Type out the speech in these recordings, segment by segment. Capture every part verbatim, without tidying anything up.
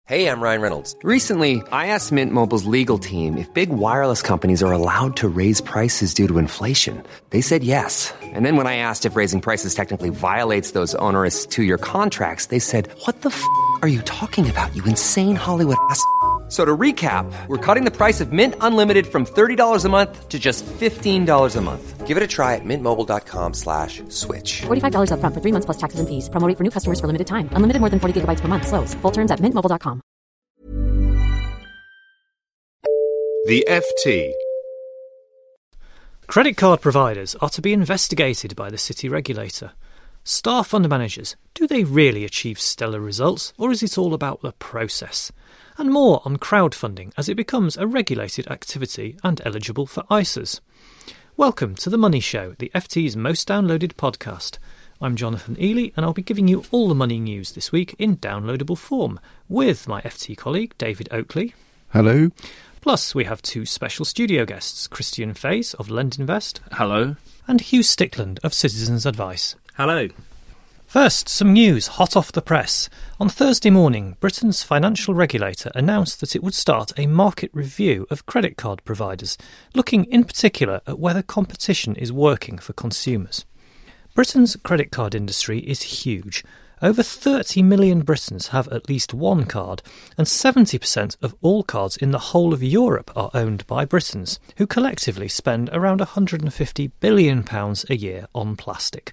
Hey, I'm Ryan Reynolds. Recently, I asked Mint Mobile's legal team if big wireless companies are allowed to raise prices due to inflation. They said yes. And then when I asked if raising prices technically violates those onerous two-year contracts, they said, what the f*** are you talking about, you insane Hollywood ass f- So to recap, we're cutting the price of Mint Unlimited from thirty dollars a month to just fifteen dollars a month. Give it a try at mintmobile.com slash switch. forty-five dollars up front for three months plus taxes and fees. Promo rate for new customers for limited time. Unlimited more than forty gigabytes per month. Slows full terms at mint mobile dot com. The F T. Credit card providers are to be investigated by the city regulator. Star fund managers, do they really achieve stellar results, or is it all about the process? And more on crowdfunding as it becomes a regulated activity and eligible for I S As. Welcome to The Money Show, the F T's most downloaded podcast. I'm Jonathan Ely, and I'll be giving you all the money news this week in downloadable form, with my F T colleague David Oakley. Hello. Plus, we have two special studio guests, Christian Faes of Lendinvest. Hello. And Hugh Stickland of Citizens Advice. Hello. First, some news hot off the press. On Thursday morning, Britain's financial regulator announced that it would start a market review of credit card providers, looking in particular at whether competition is working for consumers. Britain's credit card industry is huge. Over thirty million Britons have at least one card, and seventy percent of all cards in the whole of Europe are owned by Britons, who collectively spend around one hundred fifty billion pounds a year on plastic.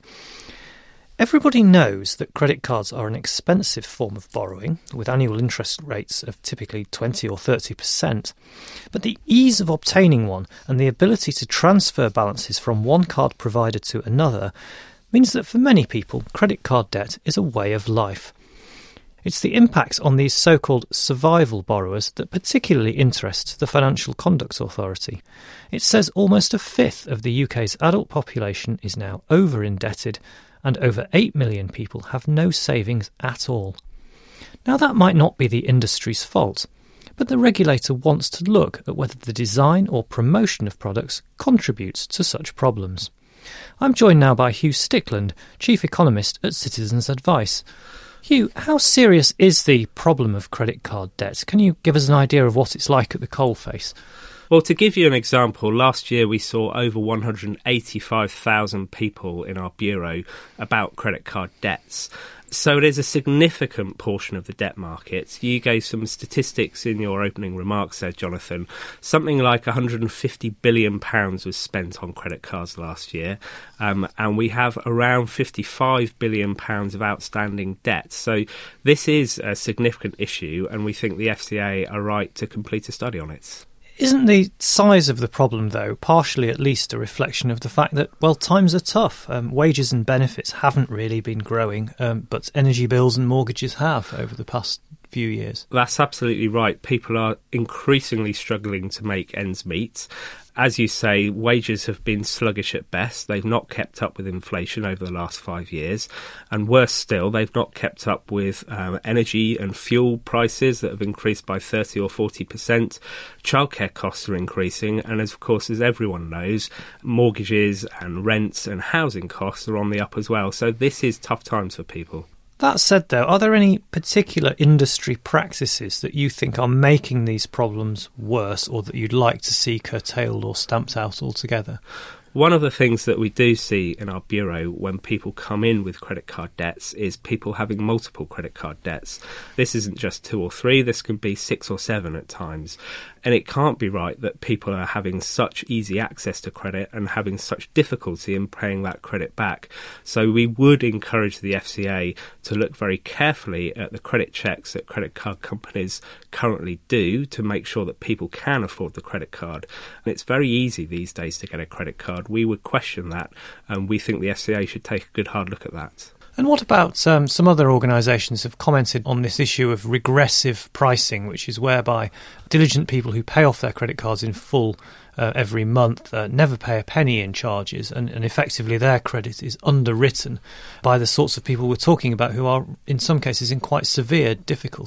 Everybody knows that credit cards are an expensive form of borrowing, with annual interest rates of typically twenty or thirty percent. But the ease of obtaining one and the ability to transfer balances from one card provider to another means that for many people, credit card debt is a way of life. It's the impact on these so-called survival borrowers that particularly interests the Financial Conduct Authority. It says almost a fifth of the U K's adult population is now over-indebted, and over eight million people have no savings at all. Now, that might not be the industry's fault, but the regulator wants to look at whether the design or promotion of products contributes to such problems. I'm joined now by Hugh Stickland, Chief Economist at Citizens Advice. Hugh, how serious is the problem of credit card debt? Can you give us an idea of what it's like at the coalface? Well, to give you an example, last year we saw over one hundred eighty-five thousand people in our bureau about credit card debts. So it is a significant portion of the debt market. You gave some statistics in your opening remarks there, Jonathan. Something like one hundred fifty billion pounds was spent on credit cards last year, um, and we have around fifty-five billion pounds of outstanding debt. So this is a significant issue, and we think the F C A are right to complete a study on it. Isn't the size of the problem, though, partially at least a reflection of the fact that, well, times are tough? Um, wages and benefits haven't really been growing, um, but energy bills and mortgages have over the past few years. That's absolutely right. People are increasingly struggling to make ends meet. As you say, wages have been sluggish at best. They've not kept up with inflation over the last five years. And worse still, they've not kept up with um, energy and fuel prices that have increased by thirty or forty percent. Childcare costs are increasing. And as, of course, as everyone knows, mortgages and rents and housing costs are on the up as well. So this is tough times for people. That said, though, are there any particular industry practices that you think are making these problems worse, or that you'd like to see curtailed or stamped out altogether? One of the things that we do see in our bureau when people come in with credit card debts is people having multiple credit card debts. This isn't just two or three, this can be six or seven at times. And it can't be right that people are having such easy access to credit and having such difficulty in paying that credit back. So we would encourage the F C A to look very carefully at the credit checks that credit card companies currently do to make sure that people can afford the credit card. And it's very easy these days to get a credit card. We would question that, and we think the F C A should take a good hard look at that. And what about um, some other organisations have commented on this issue of regressive pricing, which is whereby diligent people who pay off their credit cards in full uh, every month uh, never pay a penny in charges, and, and effectively their credit is underwritten by the sorts of people we're talking about who are, in some cases, in quite severe difficulties.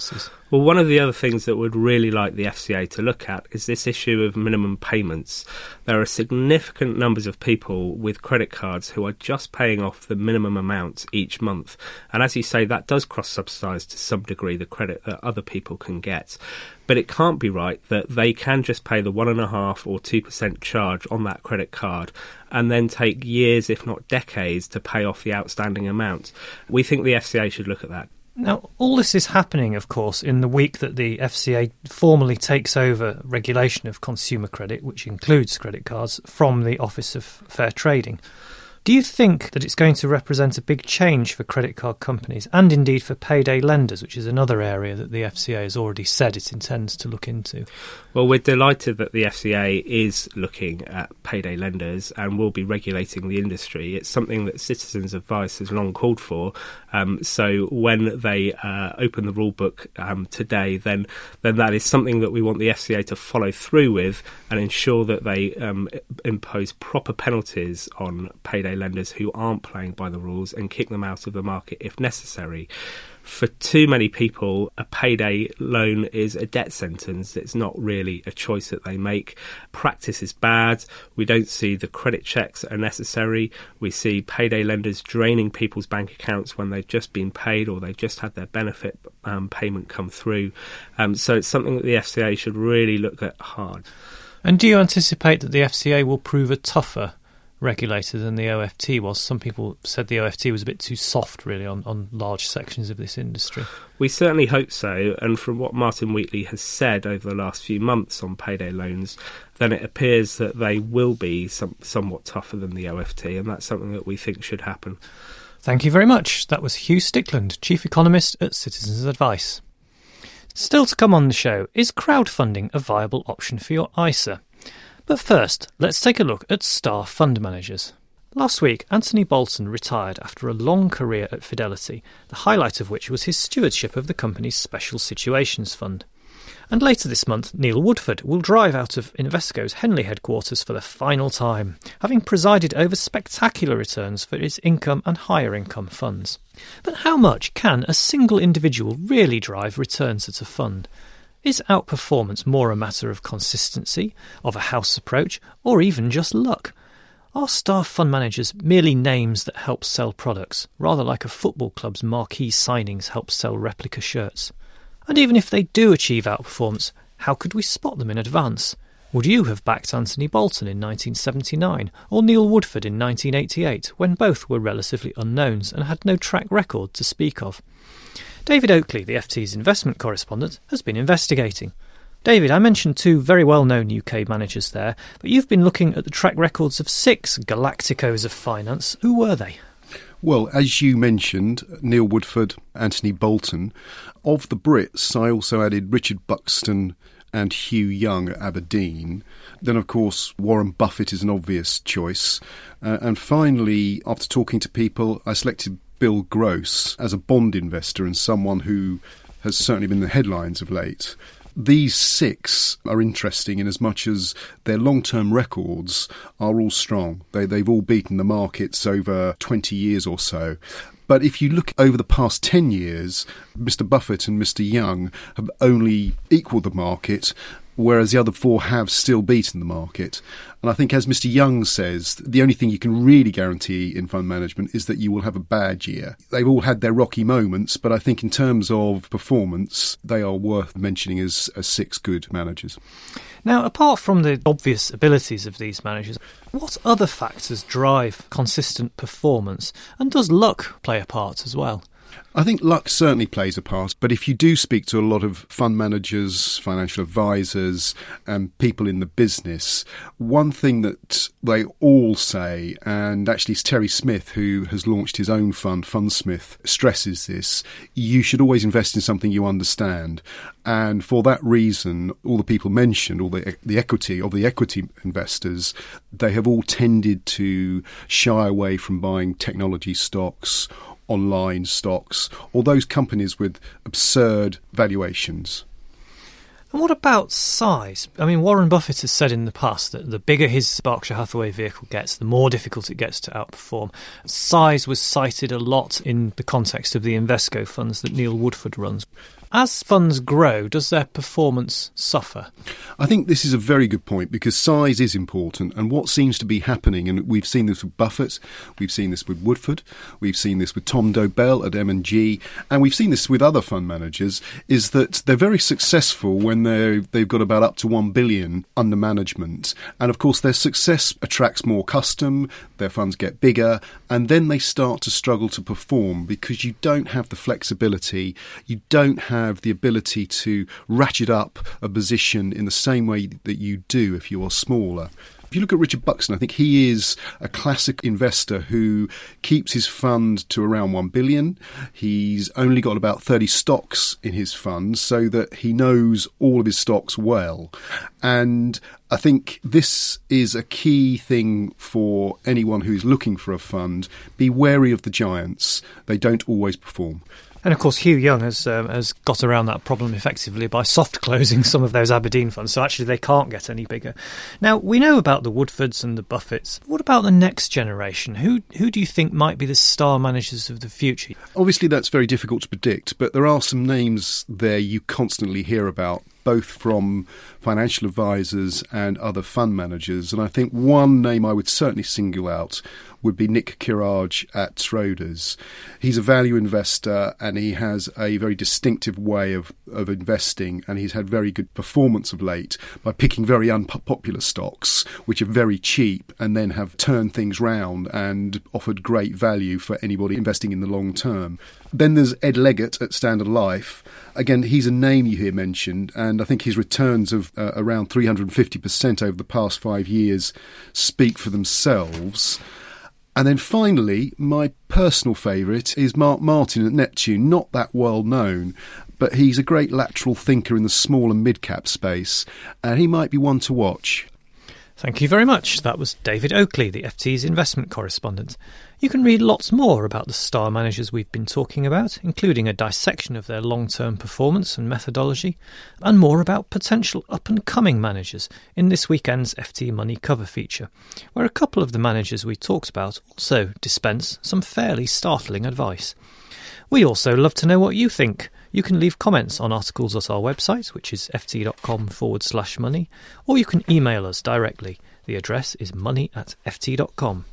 Well, one of the other things that would really like the F C A to look at is this issue of minimum payments. There are significant numbers of people with credit cards who are just paying off the minimum amount each month. And as you say, that does cross-subsidise to some degree the credit that other people can get. But it can't be right that they can just pay the one and a half or two percent charge on that credit card and then take years, if not decades, to pay off the outstanding amount. We think the F C A should look at that. Now, all this is happening, of course, in the week that the F C A formally takes over regulation of consumer credit, which includes credit cards, from the Office of Fair Trading. Do you think that it's going to represent a big change for credit card companies and indeed for payday lenders, which is another area that the F C A has already said it intends to look into? Well, we're delighted that the F C A is looking at payday lenders and will be regulating the industry. It's something that Citizens Advice has long called for. Um, so when they uh, open the rule book um, today, then then that is something that we want the F C A to follow through with and ensure that they um, impose proper penalties on payday lenders who aren't playing by the rules and kick them out of the market if necessary. For too many people, a payday loan is a death sentence. It's not really a choice that they make. Practice is bad. We don't see the credit checks that are necessary. We see payday lenders draining people's bank accounts when they've just been paid or they've just had their benefit um, payment come through. Um, so it's something that the F C A should really look at hard. And do you anticipate that the F C A will prove a tougher regulator than the O F T was? Some people said the O F T was a bit too soft, really, on, on large sections of this industry. We certainly hope so, and from what Martin Wheatley has said over the last few months on payday loans, then it appears that they will be some, somewhat tougher than the O F T, and that's something that we think should happen. Thank you very much. That was Hugh Stickland, Chief Economist at Citizens Advice. Still to come on the show, is crowdfunding a viable option for your I S A? But first, let's take a look at star fund managers. Last week, Anthony Bolton retired after a long career at Fidelity, the highlight of which was his stewardship of the company's Special Situations Fund. And later this month, Neil Woodford will drive out of Invesco's Henley headquarters for the final time, having presided over spectacular returns for its income and higher income funds. But how much can a single individual really drive returns at a fund? Is outperformance more a matter of consistency, of a house approach, or even just luck? Are star fund managers merely names that help sell products, rather like a football club's marquee signings help sell replica shirts? And even if they do achieve outperformance, how could we spot them in advance? Would you have backed Anthony Bolton in nineteen seventy-nine or Neil Woodford in nineteen eighty-eight, when both were relatively unknowns and had no track record to speak of? David Oakley, the F T's investment correspondent, has been investigating. David, I mentioned two very well-known U K managers there, but you've been looking at the track records of six Galacticos of finance. Who were they? Well, as you mentioned, Neil Woodford, Anthony Bolton. Of the Brits, I also added Richard Buxton and Hugh Young at Aberdeen. Then, of course, Warren Buffett is an obvious choice. Uh, and finally, after talking to people, I selected Bill Gross as a bond investor and someone who has certainly been in the headlines of late. These six are interesting in as much as their long-term records are all strong. They, they've all beaten the markets over twenty years or so. But if you look over the past ten years, Mister Buffett and Mister Young have only equalled the market, whereas the other four have still beaten the market. And I think, as Mister Young says, the only thing you can really guarantee in fund management is that you will have a bad year. They've all had their rocky moments, but I think in terms of performance, they are worth mentioning as, as six good managers. Now, apart from the obvious abilities of these managers, what other factors drive consistent performance? And does luck play a part as well? I think luck certainly plays a part, but if you do speak to a lot of fund managers, financial advisors and people in the business, one thing that they all say, and actually it's Terry Smith who has launched his own fund, Fundsmith, stresses this: you should always invest in something you understand. And for that reason, all the people mentioned, all the the equity of the equity investors, they have all tended to shy away from buying technology stocks, online stocks, or those companies with absurd valuations. And what about size? I mean, Warren Buffett has said in the past that the bigger his Berkshire Hathaway vehicle gets, the more difficult it gets to outperform. Size was cited a lot in the context of the Invesco funds that Neil Woodford runs. as funds grow, does their performance suffer? I think this is a very good point, because size is important, and what seems to be happening, and we've seen this with Buffett, we've seen this with Woodford, we've seen this with Tom Dobell at M and G, and we've seen this with other fund managers, is that they're very successful when they they've got about up to one billion under management, and of course their success attracts more custom, their funds get bigger, and then they start to struggle to perform because you don't have the flexibility, you don't have the ability to ratchet up a position in the same way that you do if you are smaller. If you look at Richard Buxton, I think he is a classic investor who keeps his fund to around one billion. He's only got about thirty stocks in his fund, so that he knows all of his stocks well. And I think this is a key thing for anyone who's looking for a fund. Be wary of the giants. They don't always perform. And of course, Hugh Young has um, has got around that problem effectively by soft closing some of those Aberdeen funds, so actually they can't get any bigger. Now, we know about the Woodfords and the Buffetts. What about the next generation? Who who do you think might be the star managers of the future? Obviously, that's very difficult to predict, but there are some names there you constantly hear about, both from financial advisors and other fund managers. And I think one name I would certainly single out would be Nick Kirage at Schroders. He's a value investor, and he has a very distinctive way of, of investing, and he's had very good performance of late by picking very unpopular stocks, which are very cheap, and then have turned things round and offered great value for anybody investing in the long term. Then there's Ed Leggett at Standard Life. Again, he's a name you hear mentioned, and I think his returns of uh, around three hundred fifty percent over the past five years speak for themselves. And then finally, my personal favourite is Mark Martin at Neptune. Not that well known, but he's a great lateral thinker in the small and mid-cap space, and he might be one to watch. Thank you very much. That was David Oakley, the F T's investment correspondent. You can read lots more about the star managers we've been talking about, including a dissection of their long-term performance and methodology, and more about potential up-and-coming managers in this weekend's F T Money cover feature, where a couple of the managers we talked about also dispense some fairly startling advice. We also love to know what you think. You can leave comments on articles at our website, which is ft.com forward slash money, or you can email us directly. The address is money at ft.com.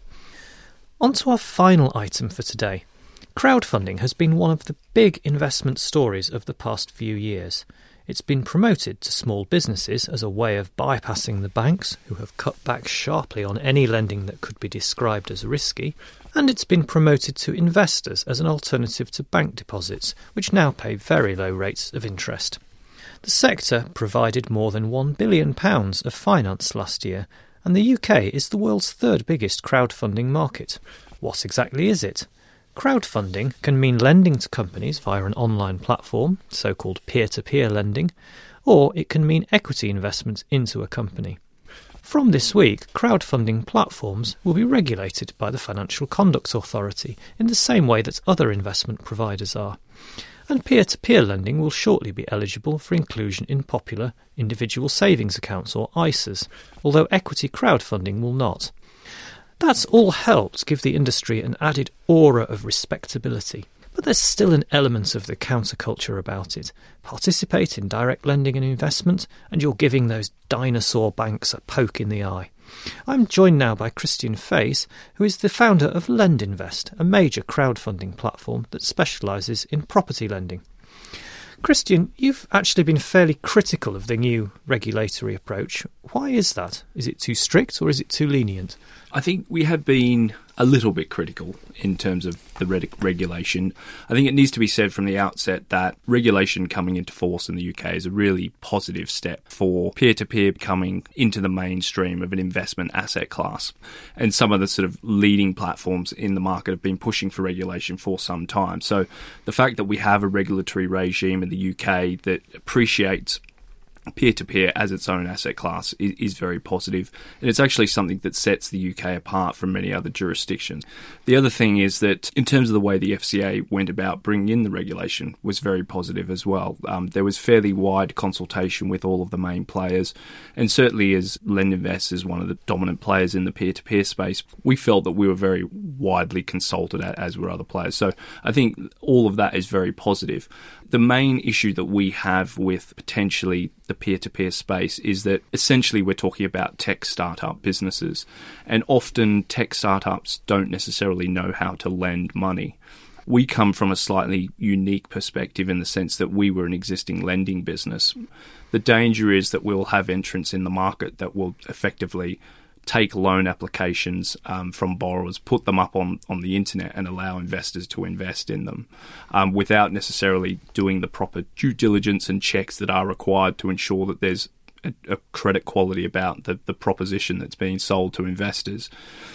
On to our final item for today. Crowdfunding has been one of the big investment stories of the past few years. It's been promoted to small businesses as a way of bypassing the banks, who have cut back sharply on any lending that could be described as risky, and it's been promoted to investors as an alternative to bank deposits, which now pay very low rates of interest. The sector provided more than one billion pounds of finance last year, and the U K is the world's third biggest crowdfunding market. What exactly is it? Crowdfunding can mean lending to companies via an online platform, so-called peer-to-peer lending, or it can mean equity investment into a company. From this week, crowdfunding platforms will be regulated by the Financial Conduct Authority in the same way that other investment providers are. And peer-to-peer lending will shortly be eligible for inclusion in popular individual savings accounts, or I S As, although equity crowdfunding will not. That's all helped give the industry an added aura of respectability. But there's still an element of the counterculture about it. Participate in direct lending and investment, and you're giving those dinosaur banks a poke in the eye. I'm joined now by Christian Faes, who is the founder of LendInvest, a major crowdfunding platform that specialises in property lending. Christian, you've actually been fairly critical of the new regulatory approach. Why is that? Is it too strict or is it too lenient? I think we have been a little bit critical in terms of the reg- regulation. I think it needs to be said from the outset that regulation coming into force in the U K is a really positive step for peer-to-peer coming into the mainstream of an investment asset class. And some of the sort of leading platforms in the market have been pushing for regulation for some time. So the fact that we have a regulatory regime in the U K that appreciates peer-to-peer as its own asset class is, is very positive, and it's actually something that sets the U K apart from many other jurisdictions. The other thing is that in terms of the way the F C A went about bringing in the regulation was very positive as well. Um, there was fairly wide consultation with all of the main players, and certainly as LendInvest is one of the dominant players in the peer-to-peer space, we felt that we were very widely consulted, as were other players. So I think all of that is very positive. The main issue that we have with potentially the peer-to-peer space is that essentially we're talking about tech startup businesses, and often tech startups don't necessarily know how to lend money. We come from a slightly unique perspective in the sense that we were an existing lending business. The danger is that we'll have entrants in the market that will effectively take loan applications um, from borrowers, put them up on, on the internet and allow investors to invest in them um, without necessarily doing the proper due diligence and checks that are required to ensure that there's a, a credit quality about the, the proposition that's being sold to investors.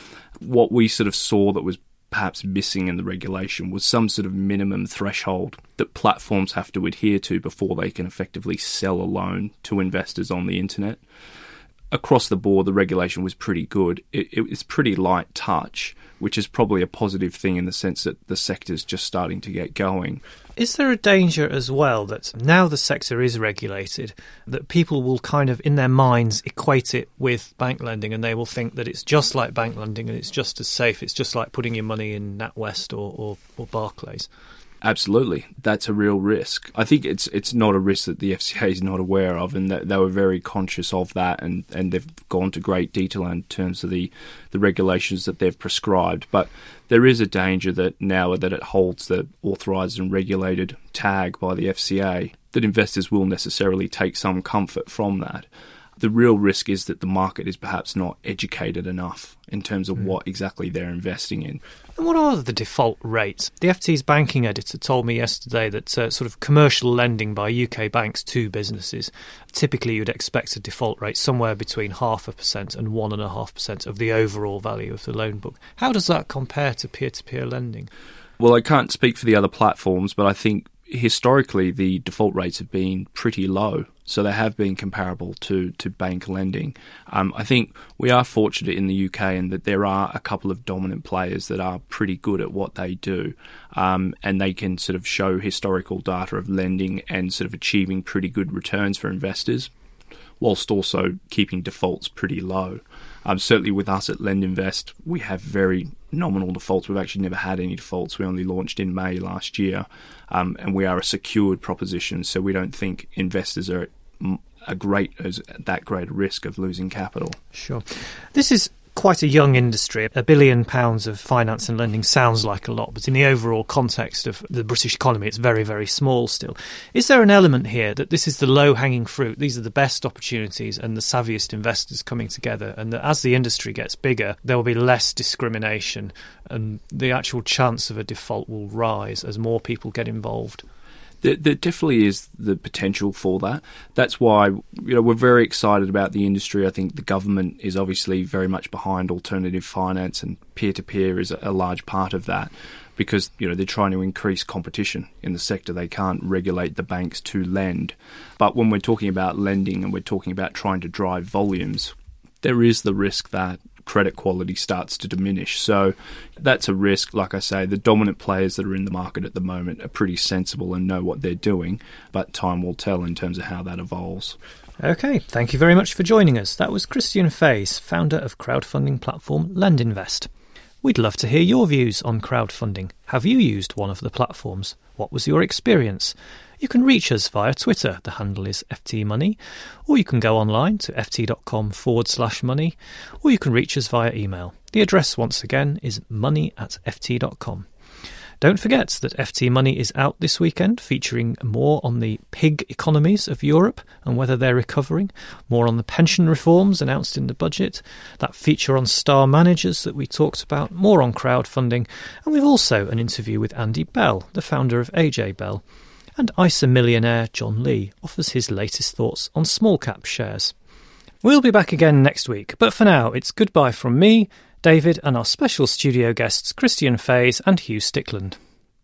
What we sort of saw that was perhaps missing in the regulation was some sort of minimum threshold that platforms have to adhere to before they can effectively sell a loan to investors on the internet. Across the board, the regulation was pretty good. It, it, it's pretty light touch, which is probably a positive thing in the sense that the sector's just starting to get going. Is there a danger as well that now the sector is regulated, that people will kind of, in their minds, equate it with bank lending, and they will think that it's just like bank lending and it's just as safe, it's just like putting your money in NatWest or, or, or Barclays? Absolutely. That's a real risk. I think it's it's not a risk that the F C A is not aware of, and that they were very conscious of that, and, and they've gone to great detail in terms of the, the regulations that they've prescribed. But there is a danger that now that it holds the authorised and regulated tag by the F C A, that investors will necessarily take some comfort from that. The real risk is that the market is perhaps not educated enough in terms of mm. what exactly they're investing in. And what are the default rates? The F T's banking editor told me yesterday that uh, sort of commercial lending by U K banks to businesses, typically you'd expect a default rate somewhere between half a percent and one and a half percent of the overall value of the loan book. How does that compare to peer-to-peer lending? Well, I can't speak for the other platforms, but I think historically the default rates have been pretty low. So they have been comparable to, to bank lending. Um, I think we are fortunate in the U K in that there are a couple of dominant players that are pretty good at what they do, um, and they can sort of show historical data of lending and sort of achieving pretty good returns for investors, whilst also keeping defaults pretty low. Um, certainly with us at LendInvest, we have very nominal defaults. We've actually never had any defaults. We only launched in May last year, um, and we are a secured proposition, so we don't think investors are at a great as that great risk of losing capital. Sure. This is quite a young industry. A billion pounds of finance and lending sounds like a lot, but in the overall context of the British economy, it's very, very small still. Is there an element here that this is the low-hanging fruit, these are the best opportunities and the savviest investors coming together, and that as the industry gets bigger, there will be less discrimination and the actual chance of a default will rise as more people get involved? There, there definitely is the potential for that. That's why, you know, we're very excited about the industry. I think the government is obviously very much behind alternative finance, and peer-to-peer is a, a large part of that because, you know, they're trying to increase competition in the sector. They can't regulate the banks to lend. But when we're talking about lending and we're talking about trying to drive volumes, there is the risk that credit quality starts to diminish. So that's a risk. Like I say, the dominant players that are in the market at the moment are pretty sensible and know what they're doing, but time will tell in terms of how that evolves. Okay, thank you very much for joining us. That was Christian Faes, founder of crowdfunding platform LendInvest. We'd love to hear your views on crowdfunding. Have you used one of the platforms? What was your experience? You can reach us via Twitter, the handle is F T Money, or you can go online to ft.com forward slash money, or you can reach us via email. The address once again is money at ft.com. Don't forget that F T Money is out this weekend, featuring more on the pig economies of Europe and whether they're recovering, more on the pension reforms announced in the budget, that feature on star managers that we talked about, more on crowdfunding, and we've also an interview with Andy Bell, the founder of A J Bell. And I S A millionaire John Lee offers his latest thoughts on small cap shares. We'll be back again next week, but for now it's goodbye from me, David, and our special studio guests Christian Faes and Hugh Stickland.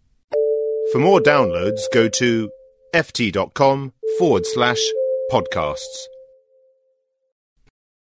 For more downloads, go to ft.com forward slash podcasts.